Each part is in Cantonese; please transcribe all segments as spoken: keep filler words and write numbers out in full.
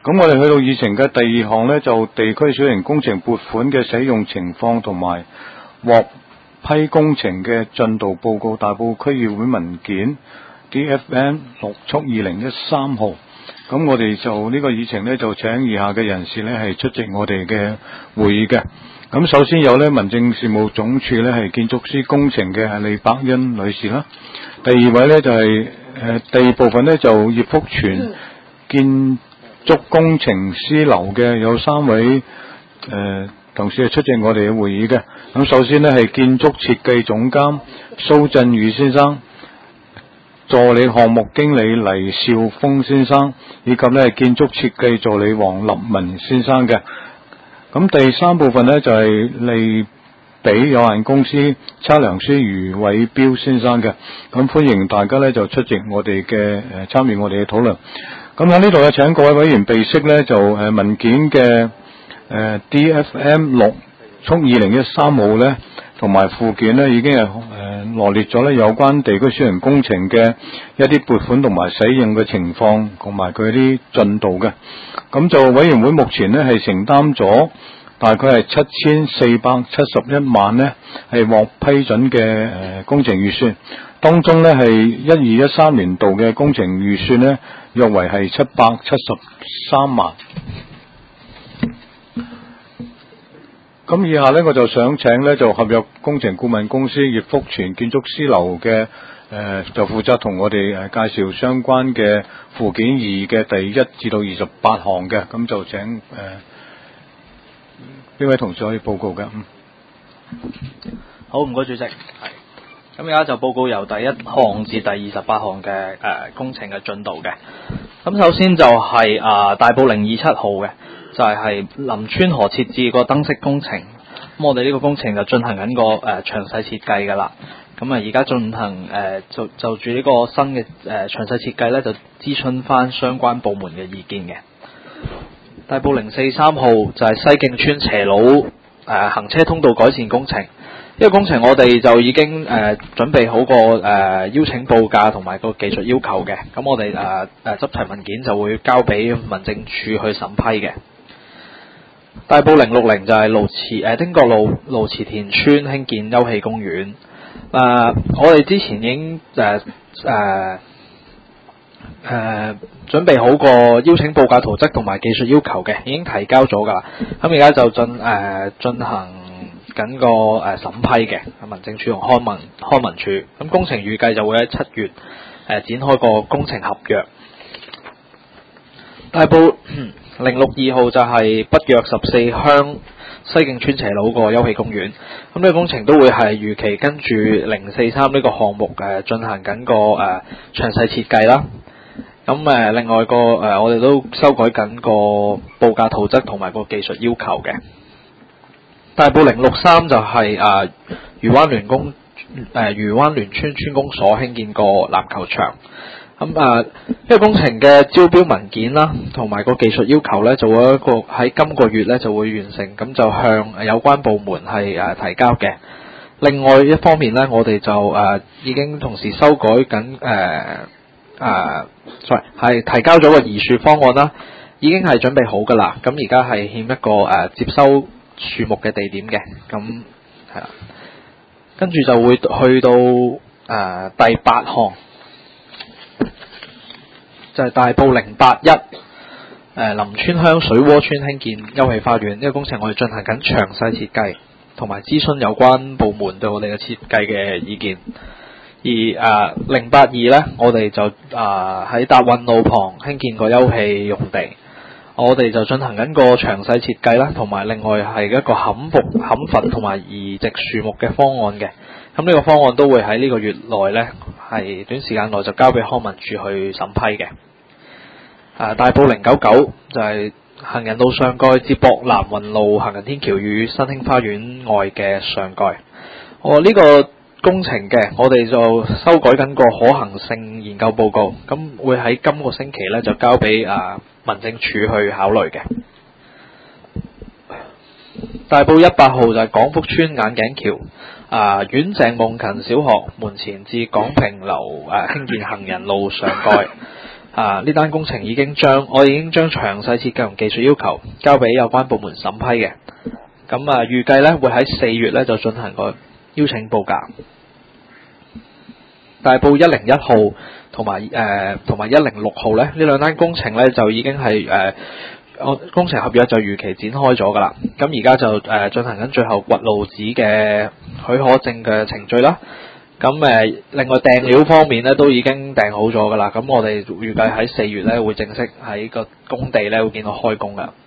咁我哋去到議程嘅第二項呢，就地區小型工程撥款嘅使用情況同埋獲批工程嘅進度報告，大埔區議會文件 D F M 六速二零一三號。咁我哋就呢個議程呢，就請以下嘅人士呢係出席我哋嘅會議嘅。咁首先有呢民政事務總署呢係建築師工程嘅李伯恩女士啦。第二位呢就係、是、誒、呃、第二部分呢就葉福全建築工程師樓嘅有三位誒、呃、同事係出席我哋嘅會議嘅。咁首先呢係建築設計總監蘇振宇先生，助理項目經理黎少峰先生，以及呢係建築設計助理黃立文先生嘅。咁第三部分呢，就係、是、利比有限公司測量師余偉標先生嘅。咁歡迎大家呢就出席我哋嘅誒參與我哋嘅討論。咁喺呢度呢，請各位委員備悉呢，就誒文件嘅誒、呃、D F M 六速二零一三號呢，同埋附件呢已經係誒、呃、羅列咗呢有關地區小型工程嘅一啲撥款同埋使用嘅情況同埋佢啲進度嘅。咁就委員會目前呢係承擔咗大概係七千四百七十一萬呢係獲批准嘅誒、呃、工程預算，當中呢係一二一三年度嘅工程預算呢約為係七百七十三萬。咁以下呢，我就想請呢就合約工程顧問公司葉福全建築師樓嘅誒就負責同我哋誒介紹相關嘅附件二嘅第一至到二十八項嘅。咁就請誒邊、呃、位同事可以報告嘅？嗯， 好，唔該主席。係咁而家就報告由第一項至第二十八項嘅誒、呃、工程嘅進度嘅。咁首先就係、是、啊、呃、大埔零二七號嘅。就係係林村河設置個燈飾工程，咁我哋呢個工程就進行緊個誒、呃、詳細設計㗎啦。咁啊而家進行誒、呃、就就住呢個新嘅誒、呃、詳細設計咧，就諮詢翻相關部門嘅意見嘅。大埔零四三號就係西徑村斜路誒、呃、行車通道改善工程，呢、這個工程我哋就已經誒、呃、準備好個誒、呃、邀請報價同埋個技術要求嘅，咁我哋誒誒執齊文件就會交俾民政處去審批嘅。大埔零六零就係蘆慈誒汀角路蘆慈田村興建休憩公園。誒、呃，我哋之前已經誒誒誒準備好個邀請報價圖則同埋技術要求嘅，已經提交咗㗎啦。咁而家就進誒、呃、進行緊個誒審批嘅，民政處同康文康文署。咁工程預計就會喺七月誒、呃、展開個工程合約。大埔零六二號就係北約十四鄉西徑村斜路個休憩公園，咁呢個工程都會係如期跟住零四三呢個項目誒進行緊個誒詳細設計啦。咁誒另外個誒、呃、我哋都修改緊個報價圖則同埋個技術要求嘅。大埔零六三就係誒漁灣聯工誒漁灣聯村村公所興建個籃球場。咁啊，呢、嗯這個工程嘅招標文件啦，同埋個技術要求咧，就會一個喺今個月咧就會完成，咁就向有關部門係誒、呃、提交嘅。另外一方面咧，我哋就誒、呃、已經同時修改緊誒誒，sorry 係提交咗個移樹方案啦，已經係準備好噶啦。咁而家係欠一個誒、呃、接收樹木嘅地點嘅，咁係啦，跟住就會去到誒、呃、第八項。就係大埔零八一，誒林村鄉水窩村興建休憩花園，呢、這個工程我哋進行緊詳細設計，同埋諮詢有關部門對我哋嘅設計嘅意見。而誒零八二咧，我哋就誒喺達運路旁興建個休憩用地，我哋就進行緊個詳細設計啦，同埋另外係一個砍伐砍伐同埋移植樹木嘅方案嘅。咁呢個方案都會喺呢個月內咧，係短時間內就交俾康文署去審批嘅。啊，大埔零九九就係行人路上蓋接駁南運路行人天橋與新興花園外嘅上蓋。我、哦、呢、這個工程嘅，我哋就修改緊個可行性研究報告，咁會喺今個星期咧就交俾啊民政處去考慮嘅。大埔一百號就係廣福村眼鏡橋啊，阮鄭夢勤小學門前至廣平樓誒興建行人路上蓋。 啊呢單工程已經將我哋已經將詳細設計同技術要求交俾有關部門審批嘅。咁啊預計咧會喺四月咧就進行個邀請報價。大埔一零一號同埋誒同埋一零六號咧呢兩單工程咧就已經係誒我工程合約就如期展開咗㗎啦。咁而家就誒、呃、進行緊最後掘路紙嘅許可證嘅程序啦。咁誒、呃，另外訂料方面咧都已經訂好咗㗎啦。咁我哋預計喺四月咧會正式喺個工地咧會見到開工㗎。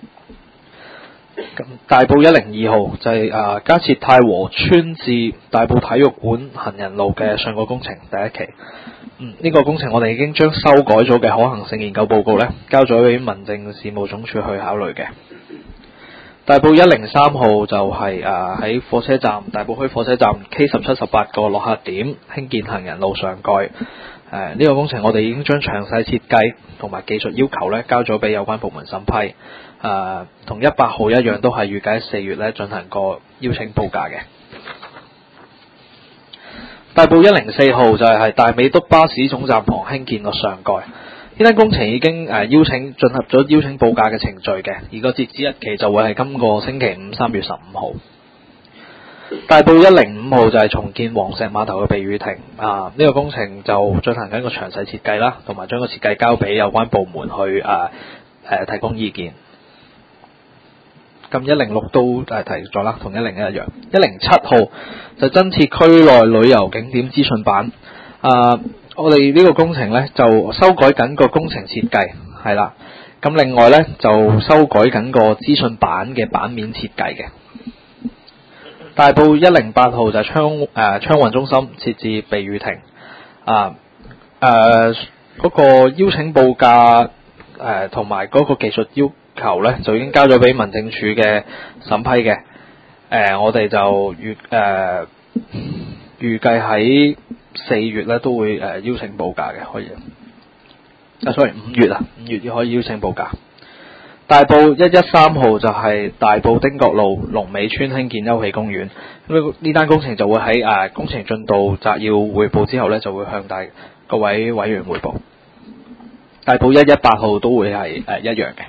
咁大埔一零二號就係、是、啊、呃、加設太和村至大埔體育館行人路嘅上蓋工程第一期。嗯，呢、這個工程我哋已經將修改咗嘅可行性研究報告咧交咗俾民政事務總署去考慮嘅。大埔一零三號就係啊喺火車站大埔墟火車站 K 十七十八個落客點興建行人路上蓋。誒、呃、呢、這個工程我哋已經將詳細設計同埋技術要求咧交咗俾有關部門審批。誒同一百號一樣都係預計喺四月咧進行個邀請報價嘅。大埔一零四號就係大美督巴士總站旁興建個上蓋。呢單工程已經誒邀請進入咗邀請報價嘅程序嘅，而個截止日期就會係今個星期五三月十五號。大埔一零五號就係重建黃石碼頭嘅避雨亭啊，呢、這個工程就進行緊個詳細設計啦，同埋將個設計交俾有關部門去誒誒、啊啊、提供意見。咁一零六都誒提咗啦，同一零一一樣。一零七號就增設區內旅遊景點資訊版啊。我哋呢個工程呢，就修改緊個工程設計，係啦。咁另外呢，就修改緊個資訊版嘅版面設計嘅。大埔一零八號就係昌誒昌運中心設置避雨亭啊誒嗰個邀請報價誒同埋嗰個技術要求呢，就已經交咗俾民政處嘅審批嘅。誒、呃、我哋就預誒預計喺四月咧都會誒、呃、邀請報價嘅，可以啊，sorry 五月啊，五月可以邀請報價。大埔一一三號就係大埔汀角路龍尾村興建休憩公園，咁呢單工程就會喺誒、呃、工程進度摘要匯報之後咧，就會向大各位委員匯報。大埔一一八號都會係誒、呃、一樣嘅。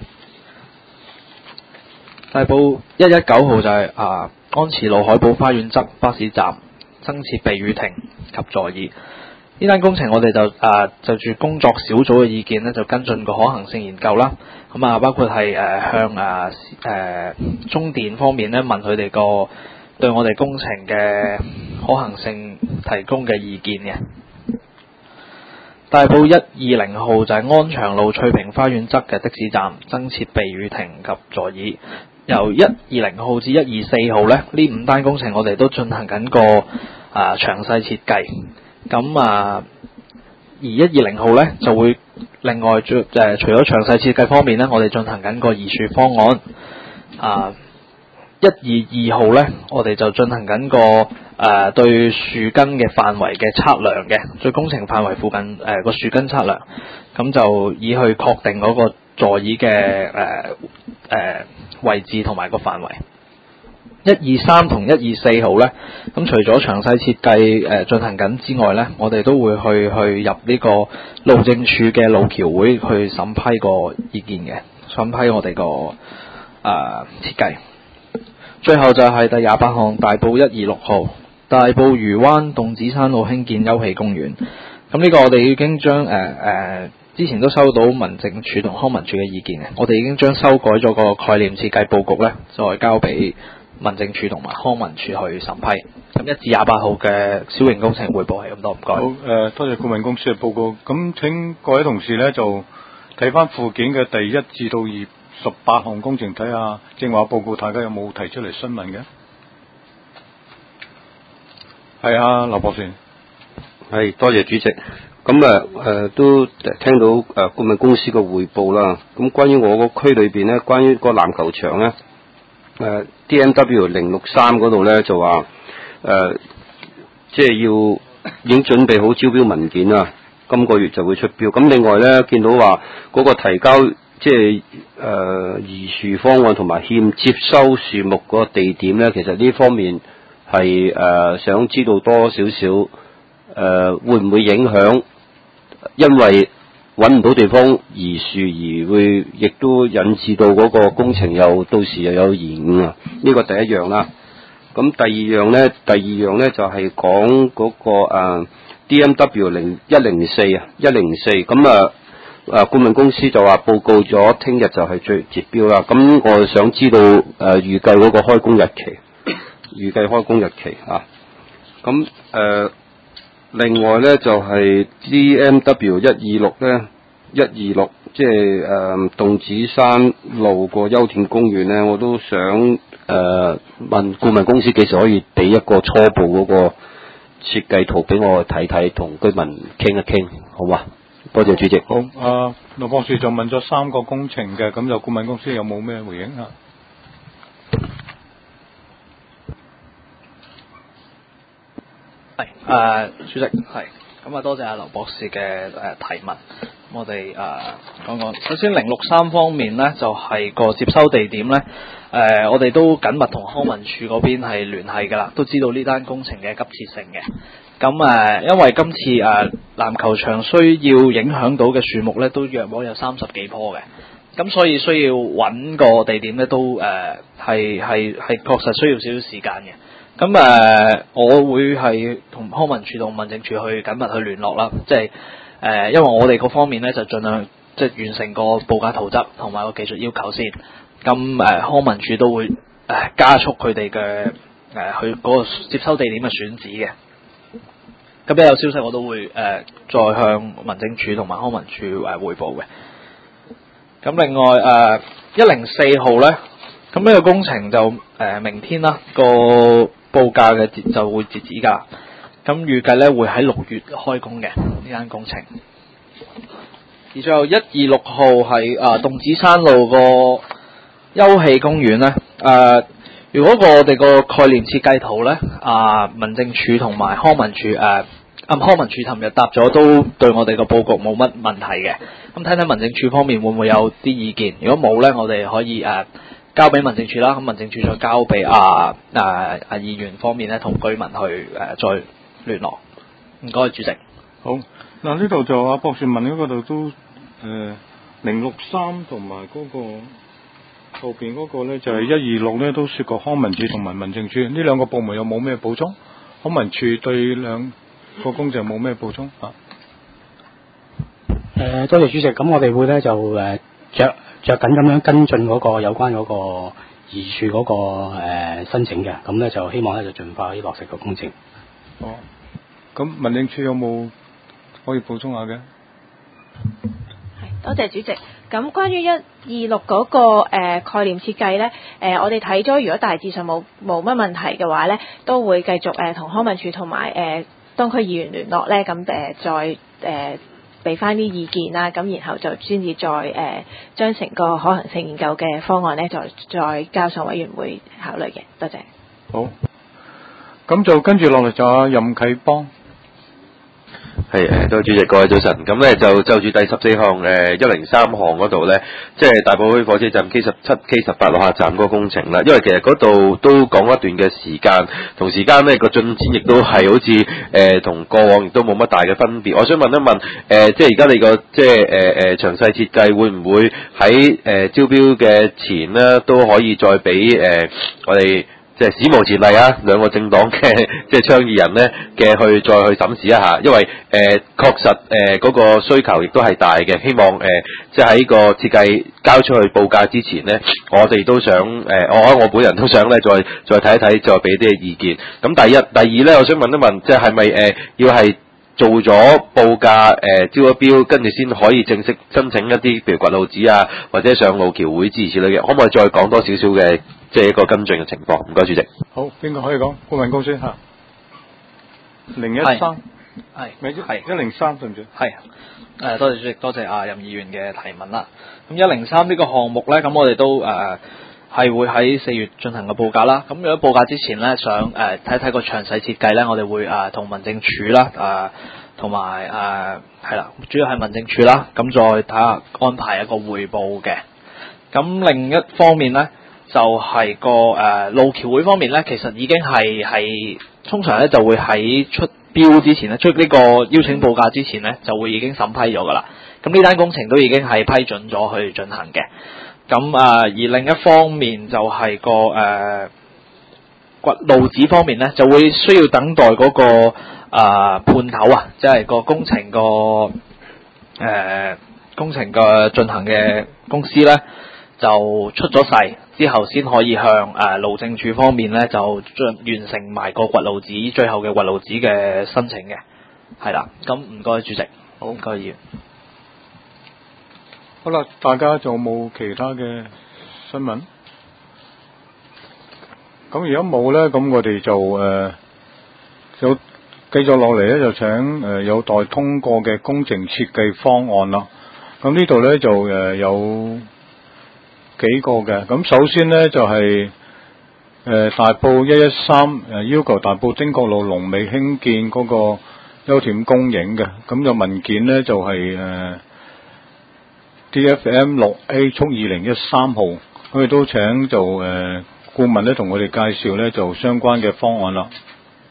大埔一一九號就係、是、啊、呃、安慈路海寶花園側巴士站增設避雨亭及座椅。呢單工程我哋就啊、呃、就住工作小組嘅意見咧，就跟進個可行性研究啦。咁啊，包括係誒、呃、向啊誒、呃、中電方面咧問佢哋個對我哋工程嘅可行性提供嘅意見嘅。大埔一二零號就係安祥路翠屏花園側嘅的，的士站增設避雨亭及座椅。由一二零號至一二四號咧，呢五單工程我哋都進行緊個啊詳細設計。咁啊，而一二零號咧就會另外誒、呃、除咗詳細設計方面咧，我哋進行緊個移樹方案。啊，一二二號咧，我哋就進行緊個誒、呃、對樹根嘅範圍嘅測量嘅，對工程範圍附近誒個樹根測量，咁就以去確定嗰個座椅嘅誒誒位置同埋個範圍。一二三同一二四號咧，咁除咗詳細設計誒進行緊之外咧，我哋都會去去入呢個路政署嘅路橋會去審批個意見嘅，審批我哋個誒設計。最後就係第廿八項大埔一二六號大埔漁灣洞子山路興建休憩公園。咁呢個我哋已經將誒誒之前都收到民政署同康文署嘅意見嘅，我哋已經將修改咗個概念設計佈局咧，再交俾民政處同埋康文署去審批。咁一至廿八號嘅小型工程匯報係咁多，唔該。 好，誒、呃，多謝顧問公司嘅報告。咁請各位同事咧就睇翻附件嘅第一至到二十八項工程，睇下正話報告大家有冇提出嚟詢問嘅？係啊，劉博士。 係，多謝主席。咁誒誒都聽到誒顧問公司嘅匯報啦。咁關於我個區裏邊咧，關於個籃球場咧。誒、uh, D M W 零六三嗰度咧就話誒，即係要已經準備好招標文件啦，今個月就會出標。咁另外咧見到話嗰個提交即係誒移樹方案同埋欠接收樹木嗰個地點咧，其實呢方面係誒、呃、想知道多少少誒會唔會影響？因為揾唔到地方移樹，而會亦都引致到嗰個工程又到時又有延誤啊！呢個第一樣啦。咁第二樣咧，第二樣咧就係講嗰個啊 D M W 零一零四啊，一零四咁啊啊顧問公司就話報告咗，聽日就係最截標啦。咁我想知道誒、呃、預計嗰個開工日期，預計開工日期啊。咁誒、呃、另外咧就係、是、D M W 一二六咧，一二六即係誒洞子山路個休田公園咧，我都想。誒、呃，問顧問公司幾時可以俾一個初步嗰個設計圖俾我睇睇，同居民傾一傾，好嘛？多謝主席。 好，啊，羅博士就問咗三個工程嘅，咁就顧問公司有冇咩回應啊？ 係，誒、呃，主席係，咁啊，多謝阿劉博士嘅誒、呃、提問。我哋誒講講，首先零六三方面咧，就係、是、個接收地點咧，誒、呃，我哋都緊密同康文署嗰邊係聯繫㗎啦，都知道呢單工程嘅急切性嘅。咁誒、呃，因為今次誒、呃、籃球場需要影響到嘅樹木咧，都約莫有三十幾棵嘅，咁所以需要揾個地點咧，都誒係係係確實需要少少時間嘅。咁誒、呃，我會係同康文署同民政處去緊密去聯絡啦，即係。誒、呃，因為我哋嗰方面咧就盡量即係完成個報價圖則同埋個技術要求先，咁誒、呃、康文署都會誒、呃、加速佢哋嘅誒去嗰個接收地點嘅選址嘅。咁一有消息我都會誒、呃、再向民政處同埋康文署誒彙報嘅。咁另外誒一零四號咧，咁呢個工程就誒、呃、明天啦個報價嘅截就會截止㗎。咁預計咧會喺六月開工嘅呢間工程，而最後一二六號係啊洞子山路個休憩公園咧，誒、呃、如果個我哋個概念設計圖咧，啊、呃、民政處同埋康文署誒，啊康文署尋日答咗都對我哋個佈局冇乜問題嘅，咁睇睇民政處方面會唔會有啲意見，如果冇咧，我哋可以誒、呃、交俾民政處啦，咁民政處再交俾啊啊啊議員方面咧，同居民去誒、呃、再聯絡，唔該主席。 好，嗱呢度就阿博士問嗰度都誒零六三同埋嗰個後邊嗰個咧就係一二六咧，都涉過康文署同埋民政處呢兩個部門有冇咩補充？康文署對兩個工程冇咩補充啊？ 誒、呃，多謝主席。咁我哋會咧就誒着着緊咁樣跟進嗰個有關嗰個移樹嗰、那個誒、呃、申請嘅，咁咧就希望咧就盡快可以落實個工程。 哦，咁民政處有冇可以補充下嘅？ 係，多謝主席。咁關於一二六嗰個誒、呃、概念設計咧，誒、呃、我哋睇咗，如果大致上冇冇乜問題嘅話咧，都會繼續誒同、呃、康文署同埋誒當區議員聯絡咧，咁誒、呃、再誒俾翻啲意見啦，咁然後就先至再誒將成個可行性研究嘅方案咧，再再交上委員會考慮嘅。多謝。 好。咁就跟住落嚟就阿任啟邦， 係誒，多謝主席，各位早晨。咁咧就就住第十四項誒一零三項嗰度咧，即係大埔墟火車站 K 十七、K 十八落客站嗰個工程啦。因為其實嗰度都講一段嘅時間，同時間咧個進展亦都係好似誒同過往亦都冇乜大嘅分別。我想問一問誒、呃，即係而家你個即係誒誒詳細設計會唔會喺誒、呃、招標嘅前咧都可以再俾誒、呃、我哋？即係史無前例啊！兩個政黨嘅即係倡議人咧嘅去再去審視一下，因為誒、呃、確實誒嗰、呃那個需求亦都係大嘅。希望誒、呃、即係喺個設計交出去報價之前咧，我哋都想誒、呃，我我本人都想咧再再睇一睇，再俾啲意見。咁第一、第二咧，我想問一問，即係係咪誒要係做咗報價誒、呃、招咗標，跟住先可以正式申請一啲譬如掘路紙啊，或者上路橋會諸如此類嘅？可唔可以再講多少少嘅？即係一個跟進嘅情況，唔該主席。 好，邊個可以講？顧問公司嚇，零一三，係， 係一零三對唔住。 係，誒多謝主席，多謝阿任議員嘅提問啦。咁一零三呢個項目咧，咁我哋都誒係、呃、會喺四月進行個報價啦。咁如果報價之前咧，想誒睇睇個詳細設計咧，我哋會誒同、呃、民政處啦，誒同埋誒係啦，主要係民政處啦，咁再睇下安排一個匯報嘅。咁另一方面咧。就係個誒、呃、路橋會方面咧，其實已經係係通常咧就會喺出標之前咧，出呢個邀請報價之前咧，就會已經審批咗噶啦。 咁呢單工程都已經係批准咗去進行嘅。咁啊，而另一方面就係個誒掘路址方面咧，就會需要等待嗰、那個啊判頭啊，即係個工程個誒、呃、工程嘅進行嘅公司咧，就出咗世之後，先可以向誒路政署方面咧就進完成埋個掘路址最後嘅掘路址嘅申請嘅，係啦。咁唔該主席，好唔該議員。 好啦，大家仲有冇其他嘅新聞？咁如果冇咧，咁我哋就誒、呃、有繼續落嚟咧，就請誒、呃、有待通過嘅工程設計方案啦。咁呢度咧就誒、呃、有幾個嘅。咁首先咧就係、是、誒、呃、大埔一一三誒要求大埔汀角路龍尾興建嗰個優田公映嘅。咁就文件咧就係、是、誒。呃 D F M 六 A 速二零一三號，我哋都請就誒、呃、顧問咧同我哋介紹咧就相關嘅方案啦。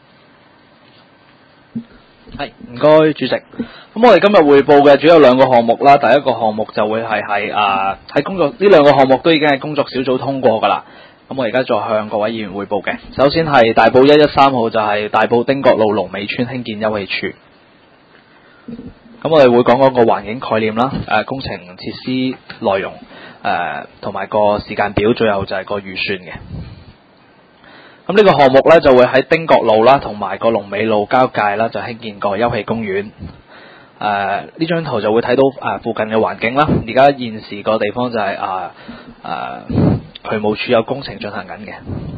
係，唔該主席。咁我哋今日匯報嘅主要有兩個項目啦。第一個項目就會係係啊喺工作呢兩個項目都已經係工作小組通過㗎啦。咁我而家再向各位議員匯報嘅，首先係大埔一一三號，就係大埔汀角路龍尾村興建休憩處。咁我哋會講講個環境概念啦，誒、呃、工程設施內容，誒同埋個時間表，最後就係個預算嘅。咁呢個項目咧就會喺汀角路啦，同埋個龍尾路交界啦，就興建個休憩公園。誒、呃、呢張圖就會睇到誒、呃、附近嘅環境啦。而家現時個地方就係啊誒渠務署有工程進行緊嘅。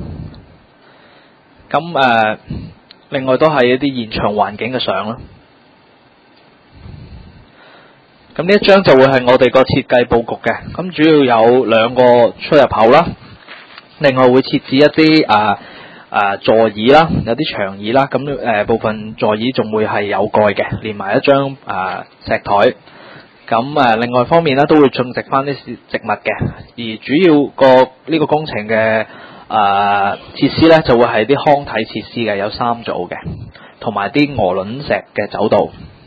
咁誒、呃、另外都係一啲現場環境嘅相啦。咁呢一張就會係我哋個設計佈局嘅，咁主要有兩個出入口啦，另外會設置一啲啊啊座椅啦，有啲長椅啦，咁誒、呃、部分座椅仲會係有蓋嘅，連埋一張啊石台。咁誒、呃、另外方面咧都會種植翻啲植物嘅，而主要個呢、這個工程嘅啊設施咧就會係啲康體設施嘅，有三組嘅，同埋啲鵝卵石嘅走道。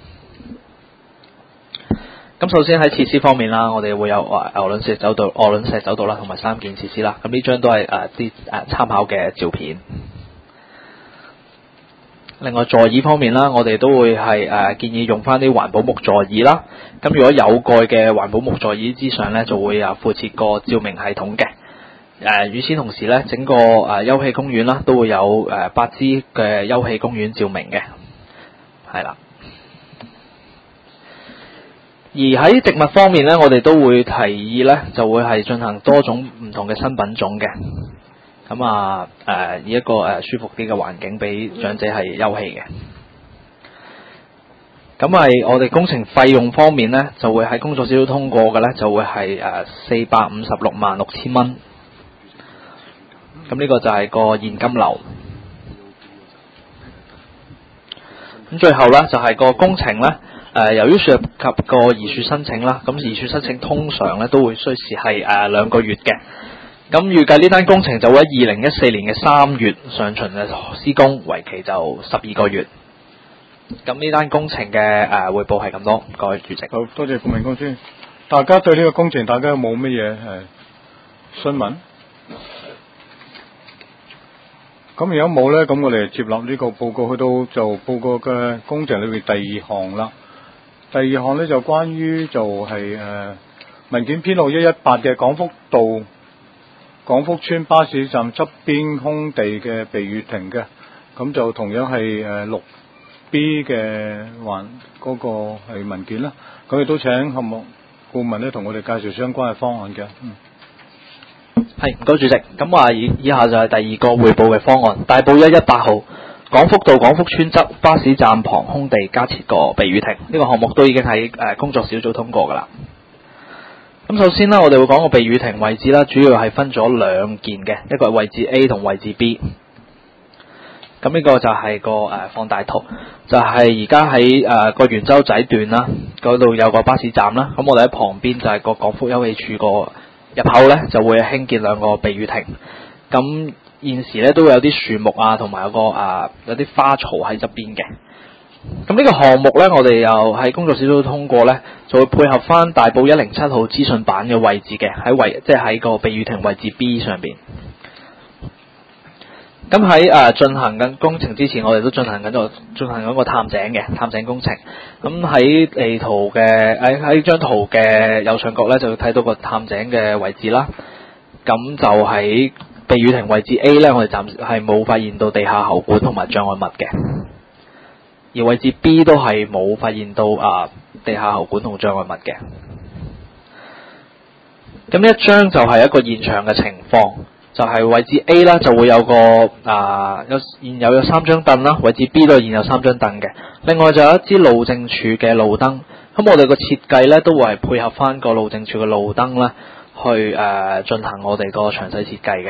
咁首先喺設施方面啦，我哋會有誒鵝卵石走道、鵝卵石走道啦，同埋三件設施啦。咁呢張都係誒啲誒參考嘅照片。另外座椅方面啦，我哋都會係誒、呃、建議用翻啲環保木座椅啦。咁如果有蓋嘅環保木座椅之上咧，就會啊附設個照明系統嘅。誒、呃，與此同時咧，整個誒、呃、休憩公園啦，都會有誒八支嘅休憩公園照明嘅，係啦。而喺植物方面咧，我哋都會提議咧，就會係進行多種唔同嘅新品種嘅，咁啊誒、呃、以一個誒、呃、舒服啲嘅環境俾長者係休憩嘅。咁係我哋工程費用方面咧，就會喺工作小組通過嘅咧，就會係誒四百五十六萬六千蚊。咁呢個就係個現金流。咁最後咧就係、是、個工程咧。誒、呃，由於涉及個移樹申請啦，咁移樹申請通常咧都會需時係誒兩個月嘅。咁預計呢單工程就會喺二零一四年嘅三月上旬嘅施工，為期就十二個月。咁呢單工程嘅誒彙報係咁多，唔該主席。 好多謝顧問公司。大家對呢個工程，大家有冇乜嘢誒詢問？咁如果冇咧，咁我哋接納呢個報告，去到就報告嘅工程裏面第二項啦。第二項咧就關於就係、是、誒、呃、文件編號一一八嘅廣福道廣福村巴士站側邊空地嘅避雨亭嘅，咁就同樣係誒六 B 嘅環嗰個係文件啦。咁亦都請項目顧問咧同我哋介紹相關嘅方案嘅。嗯， 係唔該主席。咁話以以下就係第二個匯報嘅方案，大埔一一八號。廣福道廣福村側巴士站旁空地加設個避雨亭，呢、這個項目都已經喺誒、呃、工作小組通過㗎啦。咁首先呢，我哋會講個避雨亭位置啦，主要係分咗兩件嘅，一個係位置 A 同位置 B。咁呢個就係個誒、呃、放大圖，就係而家喺誒個元洲仔段啦，嗰度有個巴士站啦。咁我哋喺旁邊就係個廣福休憩處個入口呢，就會興建兩個避雨亭。咁現時咧都會有啲樹木啊，同埋有個啊有啲花槽喺側邊嘅。 咁呢個項目呢，我哋又喺工作小組通過呢，就會配合翻大埔一零七號資訊板嘅位置嘅，喺位即係喺個避雨亭位置 B 上邊。咁喺誒進行緊工程之前，我哋都進行緊個進行緊個探井嘅探井工程。咁喺地圖嘅喺喺張圖嘅右上角呢，就睇到個探井嘅位置啦。咁就喺避雨亭位置 A 呢，我哋暫時係冇發現到地下喉管同埋障礙物嘅。而位置 B 都係冇發現到啊地下喉管同障礙物嘅。咁呢一張就係一個現場嘅情況，就係、是、位置 A 啦，就會有個啊有現有有三張凳啦，位置 B 都係現有三張凳嘅。另外就有一支路政署嘅路燈，咁我哋個設計咧都會係配合翻個路政署嘅路燈啦，去誒、呃、進行我哋個詳細設計嘅。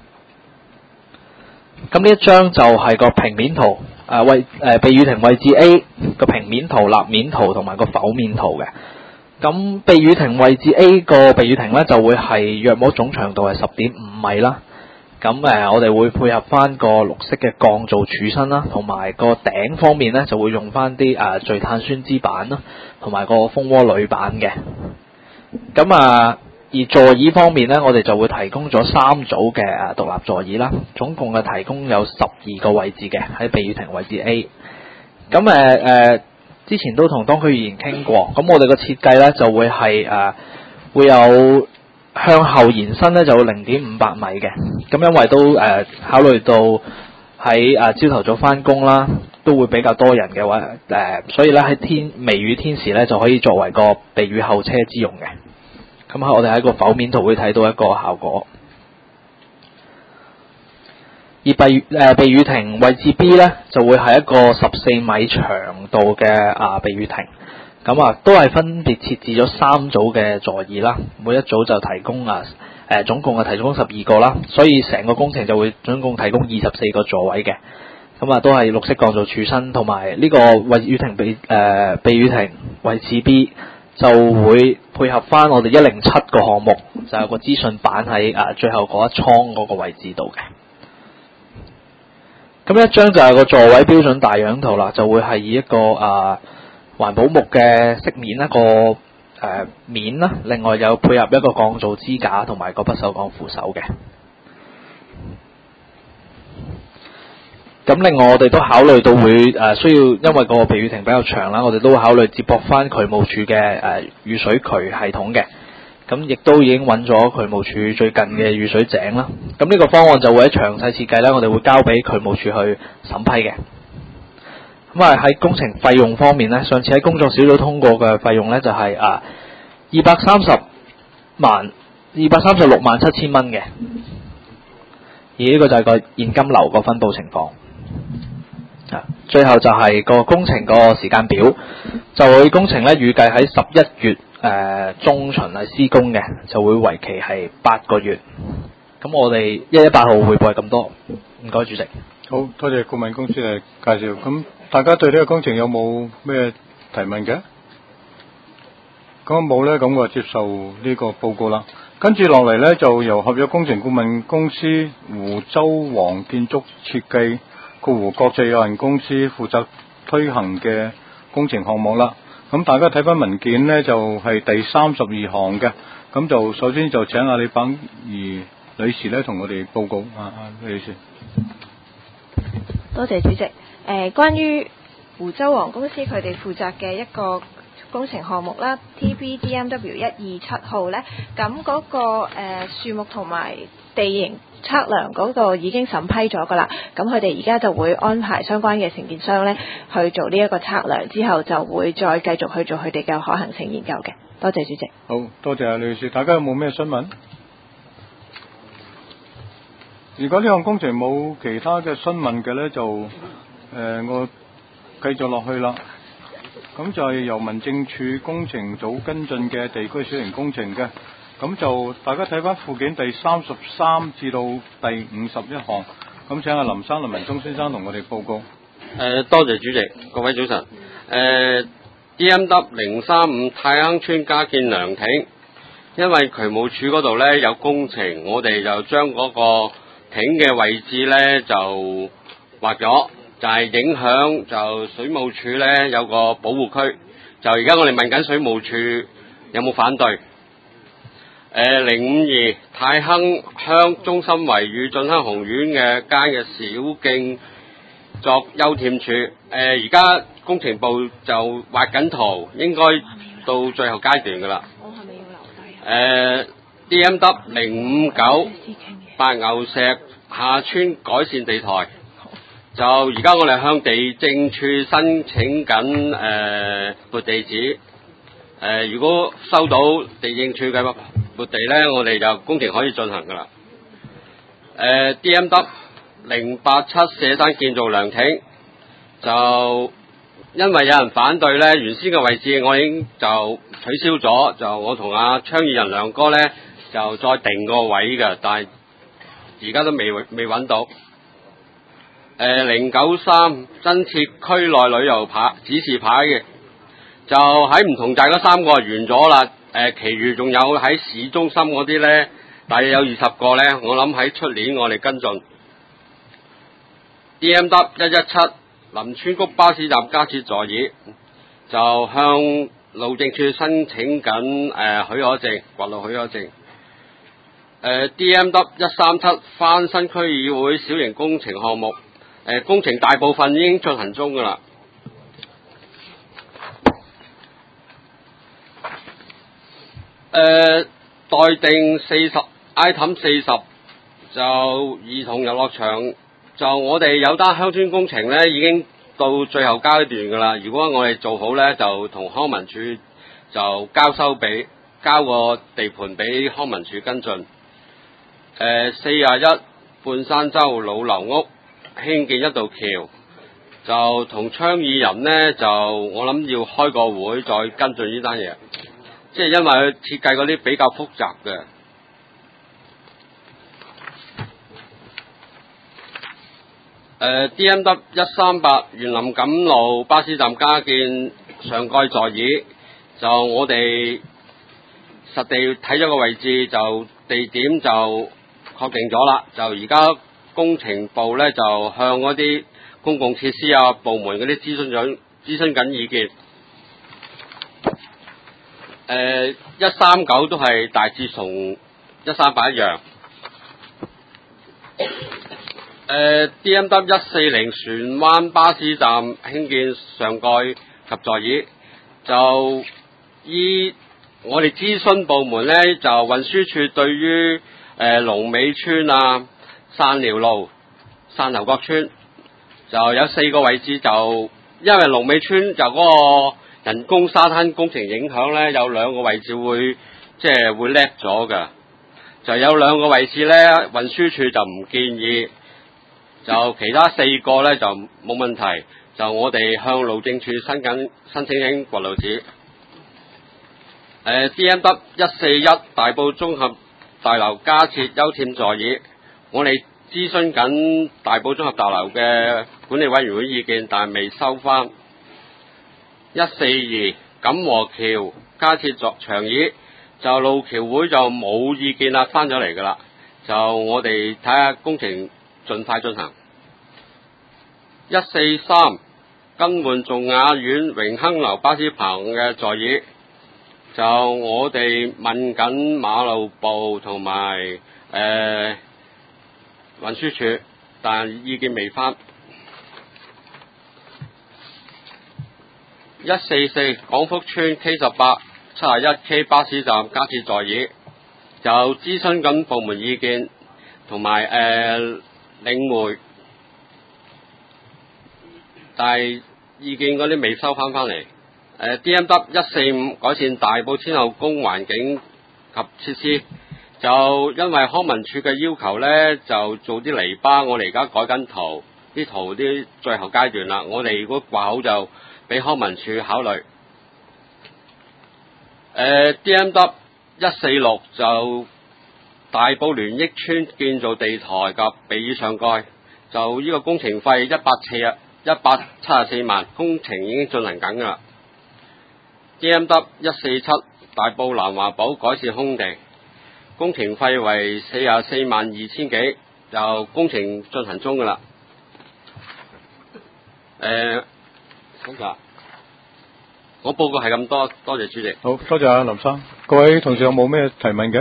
咁呢一張就係個平面圖。誒位誒避雨亭位置 A 個平面圖、立面圖同埋個剖面圖嘅。咁避雨亭位置 A 個避雨亭咧就會係約摸總長度係十點五米啦。咁誒、呃、我哋會配合翻個綠色嘅鋼造柱身啦，同埋個頂方面咧就會用翻啲誒聚碳酸酯板啦，同埋個蜂窩鋁板嘅。咁啊〜而座椅方面呢，我哋就會提供咗三組嘅誒獨立座椅啦，總共嘅提供有十二個位置嘅喺避雨亭位置 A。咁誒誒，之前都同當區議員傾過，咁我哋個設計呢就會係誒、呃、會有向後延伸呢，就會零點五八米嘅。咁因為都誒、呃、考慮到喺誒朝頭早返工啦，都會比較多人嘅話誒、呃，所以呢喺天微雨天時呢，就可以作為個避雨候車之用嘅。咁我哋喺個剖面圖會睇到一個效果。而避雨誒避雨亭位置 B 呢，就會係一個十四米長度嘅啊避雨亭。咁啊，都係分別設置咗三組嘅座椅啦，每一組就提供啊誒、呃、總共係提供十二個啦，所以成個工程就會總共提供二十四個座位嘅。咁啊，都係綠色鋼造柱身，同埋呢個避雨亭避誒避雨亭位置 B。就會配合翻我哋一零七個項目，就有個資訊板喺誒最後嗰一倉嗰個位置度嘅。咁一張就係個座位標準大樣圖啦，就會係以一個誒、呃、環保木嘅飾面一個誒、呃、面啦，另外有配合一個鋼造支架同埋個不鏽鋼扶手嘅。咁另外我哋都考慮到會誒、呃、需要，因為個避雨亭比較長啦，我哋都會考慮接駁翻渠務署嘅誒雨水渠系統嘅。咁亦都已經揾咗渠務署最近嘅雨水井啦。咁呢個方案就會喺詳細設計咧，我哋會交俾渠務署去審批嘅。咁啊喺工程費用方面咧，上次喺工作小組通過嘅費用咧就係啊二百三十萬二百三十六萬七千蚊嘅。而呢個就係個現金流個分佈情況。啊，最後就係個工程個時間表，就會工程咧預計喺十一月誒、呃、中旬係施工嘅，就會為期係八個月。咁我哋一一八號匯報係咁多，唔該主席。 好多謝顧問公司嘅介紹。咁大家對呢個工程有冇咩提問嘅？咁冇咧，咁我接受呢個報告啦。跟住落嚟咧，就由合約工程顧問公司湖州王建築設計括弧國際有限公司負責推行嘅工程項目啦。咁大家睇翻文件呢，就係、是、第三十二項嘅。咁就首先就請阿李板儀女士咧同我哋報告。啊啊，李女士， 多謝主席。誒、呃，關於湖州王公司佢哋負責嘅一個工程項目啦 ，T B D M W 一二七號呢，咁嗰、那個誒樹、呃、木同埋地形測量嗰個已經審批咗噶啦，咁佢哋而家就會安排相關嘅承建商呢去做呢一個測量，之後就會再繼續去做佢哋嘅可行性研究嘅。多謝主席。 好多謝阿李女士，大家有冇咩詢問？如果呢項工程冇其他嘅詢問嘅呢，就誒、呃、我繼續落去啦。咁就係由民政處工程組跟進嘅地區小型工程嘅，咁就大家睇翻附件第三十三至到第五十一項，咁請阿林生林文忠先生同我哋報告。 誒、呃，多謝主席，各位早晨。誒、呃、D M W 零三五泰亨村加建涼亭，因為渠務署嗰度呢有工程，我哋就將嗰個亭嘅位置呢就劃咗， 就係影響就水務署咧有個保護區，就而家我哋問緊水務署有冇反對。誒零五二太亨鄉中心圍與進香紅苑嘅間嘅小徑作優添處，誒而家工程部就畫緊圖，應該到最後階段㗎啦。 我係咪要留低？ 誒 D M W 零五九白牛石下村改善地台，就而家我哋向地政處申請緊誒撥地址，誒、呃、如果收到地政處嘅撥地咧，我哋就工程可以進行㗎啦。誒、呃、D M W 零八七社山建造涼亭，就因為有人反對咧，原先嘅位置我已經就取消咗，就我同阿倡議人梁哥咧就再定個位嘅，但係而家都未未揾到。誒零九三增設區內旅遊牌指示牌嘅，就喺唔同大嗰三個完咗啦。誒、呃，其餘仲有喺市中心嗰啲咧，大約有二十個咧。我諗喺出年我哋跟進。D M W 一一七林村谷巴士站加設座椅，就向路政處申請緊誒、呃、許可證，掘路許可證。誒、呃、D M W 一三七翻新區議會小型工程項目，誒、呃、工程大部分已經進行中㗎啦。誒、呃、待定四十 item 四十就兒童遊樂場，就我哋有單鄉村工程咧已經到最後階段㗎啦。如果我哋做好咧，就同康文署就交收俾交個地盤俾康文署跟進。誒四廿一半山洲老樓屋興建一道橋，就同倡議人咧就我諗要開個會再跟進呢單嘢。即係因為佢設計嗰啲比較複雜嘅。誒 D M W 一三八園林錦路巴士站加建上蓋座椅，就我哋實地睇咗個位置，就地點就確定咗啦。就而家工程部咧就向嗰啲公共設施啊部門嗰啲諮詢緊諮詢緊意見。誒一三九都係大致同一三八一樣。誒、呃、D M W 一四零船灣巴士站興建上蓋及座椅，就依我哋諮詢部門咧，就運輸署對於誒龍尾村啊、汕寮路、汕頭角村就有四個位置，就因為龍尾村就嗰個人工沙灘工程影響咧，有兩個位置會即係會叻咗㗎，就有兩個位置咧，運輸署就唔建議，就其他四個咧就冇問題，就我哋向路政署申緊申請緊掘路紙。誒 D M W 一四一大埔綜合大樓加設優添座椅，我哋諮詢緊大埔綜合大樓嘅管理委員會意見，但係未收翻。一四二錦和橋加設座長椅，就路橋會就冇意見啦，翻咗嚟㗎啦。就我哋睇下工程盡快進行。一四三更換頌雅苑榮亨樓巴士棚嘅座椅，就我哋問緊馬路部同埋誒運輸署，但意見未翻。一四四廣福村 K 十八七十一 K 巴士站加設座椅，就諮詢緊部門意見同埋誒領會，但係意見嗰啲未收翻翻嚟。誒 D M W 一四五改善大埔天后宮環境及設施，就因為康文署嘅要求咧，就做啲籬笆，我哋而家改緊圖，啲圖啲最後階段啦。我哋如果掛好就俾康文署考慮。誒 D M W 一四六就大埔聯益村建造地台及避雨上蓋，就呢個工程費一百四啊一百七十四萬，工程已經進行緊㗎啦。D M W 一四七大埔南華堡改善空地，工程費為四十四萬二千幾，就工程進行中㗎啦。 誒，好㗎。我報告係咁多，多謝主席。 好多謝啊，林生。各位同事有冇咩提問嘅？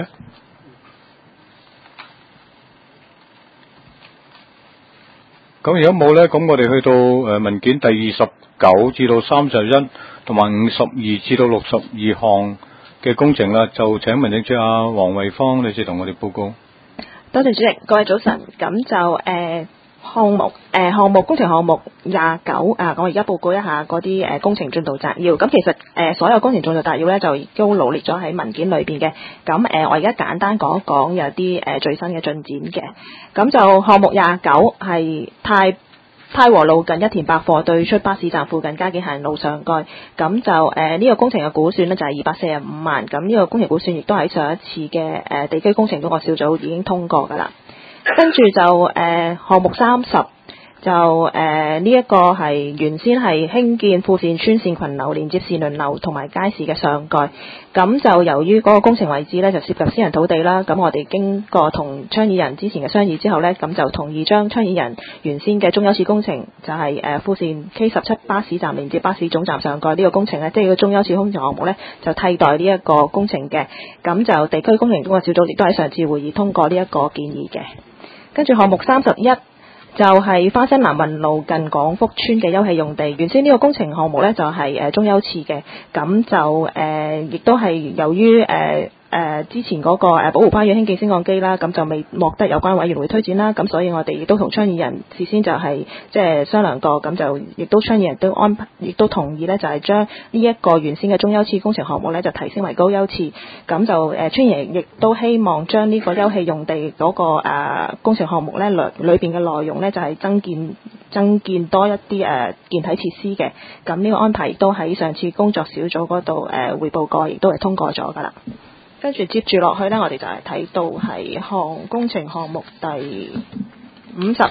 咁如果冇咧，咁我哋去到誒文件第二十九至到三十一，同埋五十二至到六十二項嘅工程啦，就請民政處阿黃惠芳女士同我哋報告。 多謝主席，各位早晨。咁就誒。呃項目誒、呃、項目工程項目廿九啊，我而家報告一下嗰啲誒工程進度摘要。咁其實誒、呃、所有工程進度摘要咧就都羅列咗喺文件裏邊嘅。咁誒、呃、我而家簡單講一講有啲誒、呃、最新嘅進展嘅。咁就項目廿九係太太和路近一田百貨對出巴士站附近加建行人路上蓋。咁就誒呢、呃這個工程嘅估算呢，就係二百四十五萬。咁呢個工程估算亦都喺上一次嘅誒、呃、地區工程督學小組已經通過㗎啦。跟住就誒、呃、項目三十就誒呢一個係原先係興建富善村線群樓連接善鄰樓同埋街市嘅上蓋，咁就由於嗰個工程位置呢，就涉及私人土地啦，咁我哋經過同倡議人之前嘅商議之後呢，咁就同意將倡議人原先嘅中優次工程就係、是、誒、呃、富善 K 十七巴士站連接巴士總站上蓋呢個工程呢，即係個中優次工程項目呢，就替代呢一個工程嘅，咁就地區工程督學小組亦都喺上次會議通過呢一個建議嘅。跟住項目三十一就係、是、花生南運路近廣福村嘅休憩用地，原先呢個工程項目呢，就係、是、誒、呃、中優次嘅，咁就誒亦都係由於誒。呃誒、呃、之前嗰個誒寶湖花園興建升降機啦，咁就未獲得有關委員會推薦啦，咁所以我哋亦都同倡議人事先就係即係商量過，咁就亦都倡議人都安排，亦都同意呢，就係將呢一個原先嘅中優次工程項目呢，就提升為高優次，咁就誒倡議人亦都希望將呢個休憩用地嗰、那個誒、呃、工程項目呢，裏裏邊嘅內容呢，就係、是、增建增建多一啲誒、呃、健體設施嘅，咁呢個安排亦都喺上次工作小組嗰度誒彙報過，亦都係通過咗㗎啦。跟住接住落去呢，我哋就係睇到係項工程項目第五十二，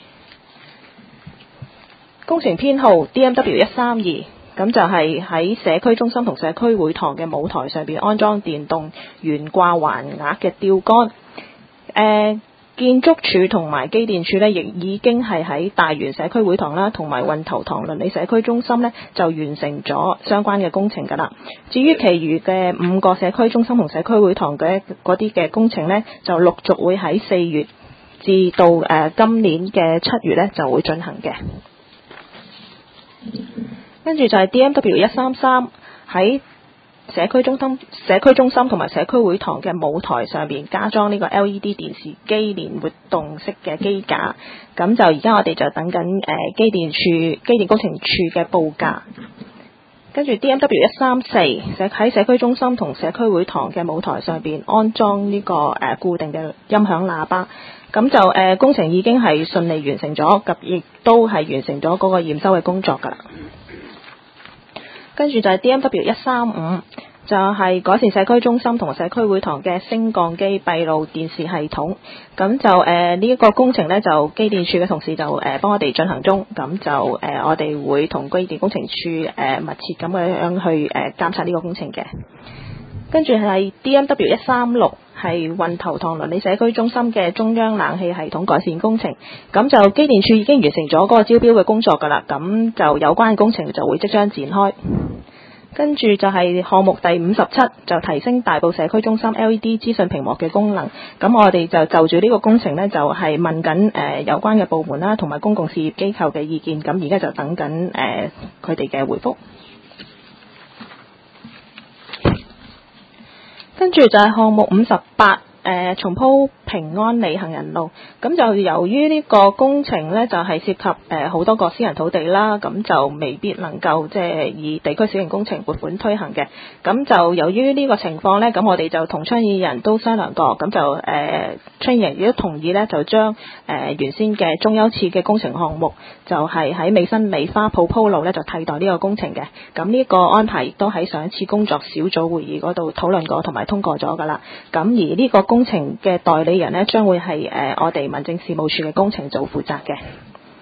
工程編號 D M W 一三二，咁就係喺社區中心同社區會堂嘅舞台上邊安裝電動懸掛橫額嘅吊杆。誒、呃，建築署同埋機電署呢，亦已經係喺大園社區會堂啦，同埋運頭塘鄰里社區中心呢，就完成咗相關嘅工程㗎啦。至於其餘嘅五個社區中心同社區會堂嘅嗰啲嘅工程呢，就陸續會喺四月至到誒、呃、今年嘅七月呢就會進行嘅。跟住就係 D M W 一三三喺社區中心、社區中心同埋社區會堂嘅舞台上邊加裝呢個 L E D 電視機連活動式嘅機架，咁就而家我哋就等緊誒、呃、機電處、機電工程處嘅報價。跟住 D M W 一三四社喺社區中心同社區會堂嘅舞台上邊安裝呢、這個誒、呃、固定嘅音響喇叭，咁就誒、呃、工程已經係順利完成咗，及亦都係完成咗嗰個驗收嘅工作㗎啦。跟住就係 D M W 一三五，就係改善社區中心同社區會堂嘅升降機閉路電視系統。咁就誒呢一個工程呢，就機電處嘅同事就誒、呃、幫我哋進行中。咁就誒、呃、我哋會同機電工程處誒、呃、密切咁樣去誒、呃、監察呢個工程嘅。跟住係 D M W 一三六。係運頭塘鄰里社區中心嘅中央冷氣系統改善工程，咁就機電處已經完成咗嗰個招標嘅工作㗎啦，咁就有關工程就會即將展開。跟住就係項目第五十七，就提升大埔社區中心 L E D 資訊屏幕嘅功能，咁我哋就就住呢個工程呢，就係、是、問緊誒、呃、有關嘅部門啦，同埋公共事業機構嘅意見，咁而家就等緊誒佢哋嘅回覆。跟住就係項目五十八，誒重鋪平安里行人路，咁就由於呢個工程呢，就係、是、涉及誒好、呃、多個私人土地啦，咁就未必能夠即係以地區小型工程撥款推行嘅。咁就由於呢個情況呢，咁我哋就同倡議人都商量過，咁就誒倡議人亦都同意呢，就將誒、呃、原先嘅中優次嘅工程項目，就係喺美新里花圃鋪路呢，就替代呢個工程嘅。咁呢個安排亦都喺上一次工作小組會議嗰度討論過同埋通過咗㗎啦。咁而呢個工程嘅代理人呢，將會係誒、呃、我哋民政事務處嘅工程組負責嘅。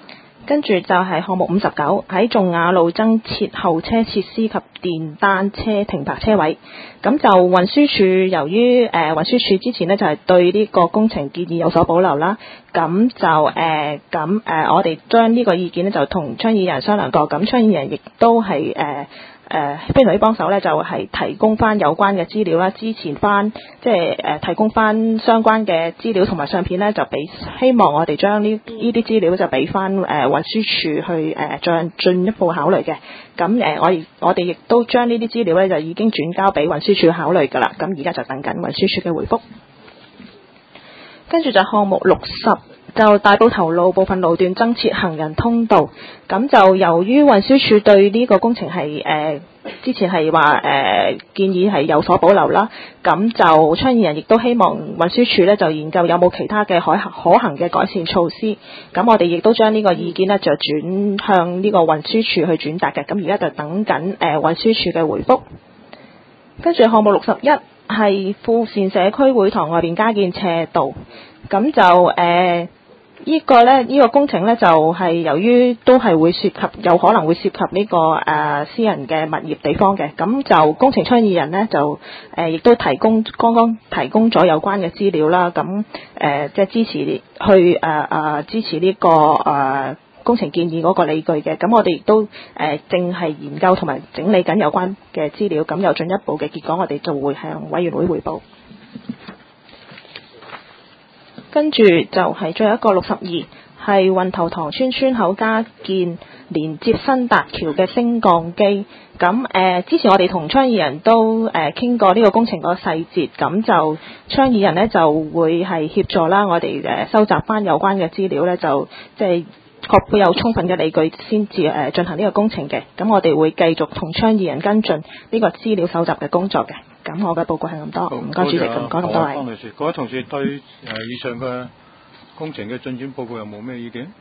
跟住就係項目五十九，喺仲雅路增設候車設施及電單車停泊車位。咁就運輸署由於誒、呃、運輸署之前呢，就係、是、對呢個工程建議有所保留啦，咁就誒咁誒我哋將呢個意見呢，就同倡議人商量過，咁倡議人亦都係誒。呃誒非常之幫手咧，就係、是、提供翻有關嘅資料啦，支持翻即係誒提供翻相關嘅資料同埋相片咧，就俾希望我哋將呢呢啲資料就俾翻誒運輸署去誒再進一步考慮嘅。咁誒我亦我哋亦都將呢啲資料咧就已經轉交俾運輸署考慮㗎啦。咁而家就等緊運輸署嘅回覆。跟住就項目六十。就大埔頭路部分路段增設行人通道，咁就由於運輸署對呢個工程係誒、呃、之前係話誒建議係有所保留啦，咁就倡議人亦都希望運輸署咧就研究有冇其他嘅可可行嘅改善措施，咁我哋亦都將呢個意見咧就轉向呢個運輸署去轉達嘅，咁而家就等緊誒運輸署嘅回覆。跟住項目六十一係富善社區會堂外邊加建斜道，咁就誒。呃呢個呢，呢個工程呢，就係由於都係會涉及，有可能會涉及呢個誒私人嘅物業地方嘅，咁就工程倡議人呢，就誒亦都提供剛剛提供咗有關嘅資料啦，咁誒即係支持去誒誒支持呢個誒工程建議嗰個理據嘅，咁我哋亦都誒正係研究同埋整理緊有關嘅資料，咁有進一步嘅結果，我哋就會向委員會彙報。跟住就係最後一個六十二，係運頭塘村村口加建連接新達橋嘅升降機。咁誒、呃，之前我哋同倡議人都誒傾、呃、過呢個工程個細節，咁就倡議人呢就會係協助啦，我哋誒收集翻有關嘅資料呢，就即係確保有充分嘅理據先至誒進行呢個工程嘅。咁我哋會繼續同倡議人跟進呢個資料搜集嘅工作嘅。咁我嘅報告係咁多，唔該主席，唔該咁多位。 方女士，各位同事對誒、呃、以上嘅工程嘅進展報告有冇咩意見？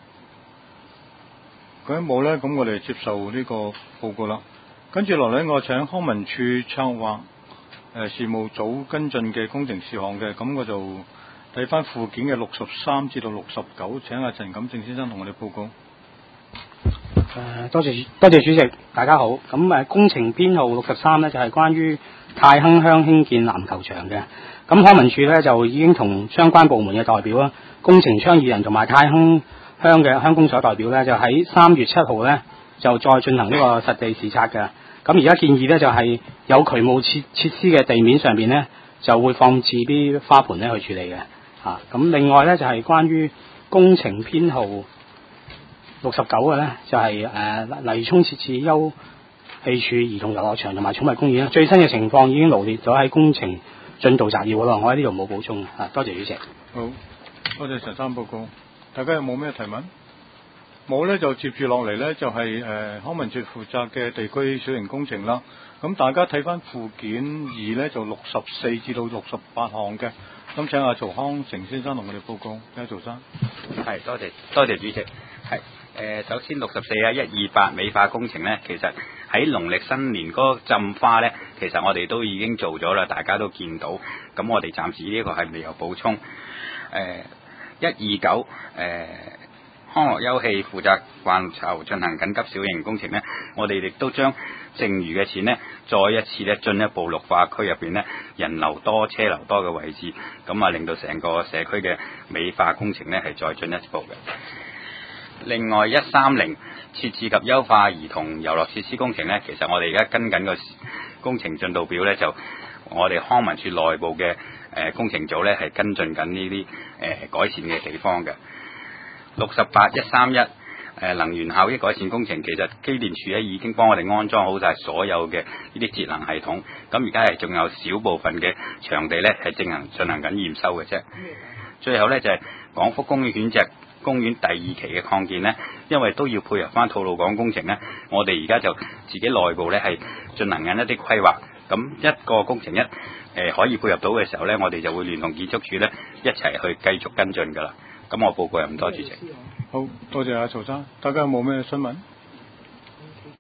咁冇咧，咁我哋接受呢個報告啦。跟住落嚟，我請康文署策劃誒、呃、事務組跟進嘅工程事項嘅，咁我就睇翻附件嘅六十三至到六十九，請阿陳錦正先生同我哋報告。 誒、呃，多謝多謝主席，大家好。咁誒，工程編號六十三咧就係、是、關於泰亨鄉興建籃球場嘅。咁康文署咧就已經同相關部門嘅代表啦、工程倡議人同埋泰亨鄉嘅鄉公所代表咧，就喺三月七號咧就再進行呢個實地視察嘅。咁而家建議咧就係、是、有渠務設設施嘅地面上邊咧就會放置啲花盆咧去處理嘅。嚇、啊，咁另外咧就係、是、關於工程編號六十九嘅咧，就係、是、誒、呃、泥涌設置休憩處、兒童遊樂場同埋寵物公園啦。最新嘅情況已經羅列咗喺工程進度摘要嗰度，我喺呢度冇補充啊。多謝主席。 好，多謝陳生報告。大家有冇咩提問？冇咧，就接住落嚟咧，就係、是、誒、呃、康文署負責嘅地區小型工程啦。咁大家睇翻附件二咧，就六十四至到六十八項嘅。咁請阿曹康成先生同我哋報告。請曹生。 係，多謝多謝主席。係。誒、呃，首先六十四啊，一二八美化工程咧，其實喺農曆新年嗰個浸花咧，其實我哋都已經做咗啦，大家都見到。咁我哋暫時呢個係未有補充。誒、呃，一二九誒康樂休憩負責範疇進行緊急小型工程咧，我哋亦都將剩餘嘅錢咧，再一次咧進一步綠化區入邊咧人流多、車流多嘅位置，咁啊令到成個社區嘅美化工程咧係再進一步嘅。另外一三零設置及優化兒童遊樂設施工程呢，其實我哋而家跟緊個工程進度表呢，就我哋康文署內部嘅誒、呃、工程組呢係跟進緊呢啲誒改善嘅地方嘅。六十八一三一誒能源效益改善工程，其實機電署咧已經幫我哋安裝好晒所有嘅呢啲節能系統，咁而家係仲有少部分嘅場地呢係正行進行緊驗收嘅啫。最後呢，就係、是、廣福公園犬隻公園第二期嘅擴建呢，因為都要配合翻吐露港工程呢，我哋而家就自己內部呢係進行緊一啲規劃。咁一個工程一誒、呃、可以配合到嘅時候呢，我哋就會聯同建築署呢一齊去繼續跟進㗎啦。咁我報告又唔多，主席。 好多謝阿曹生，大家有冇咩詢問？